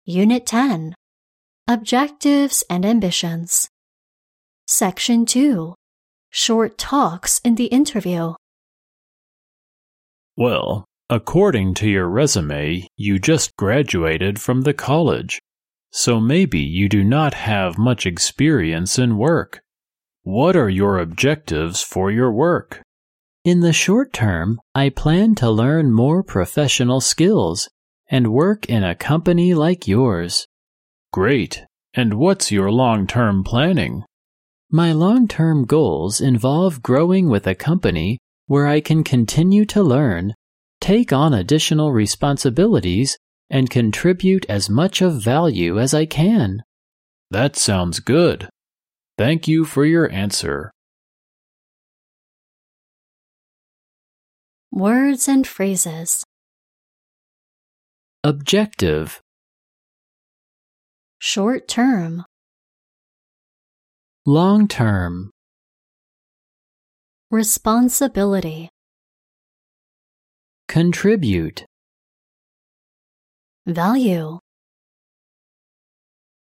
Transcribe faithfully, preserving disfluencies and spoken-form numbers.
Unit ten, Objectives and Ambitions. Section two, Short Talks in the Interview. Well, according to your resume, you just graduated from the college, so maybe you do not have much experience in work. What are your objectives for your work? In the short term, I plan to learn more professional skills and work in a company like yours. Great. And what's your long-term planning? My long-term goals involve growing with a company where I can continue to learn, take on additional responsibilities, and contribute as much of value as I can. That sounds good. Thank you for your answer. Words and phrases. Objective. Short term. Long term. Responsibility. Contribute. Value.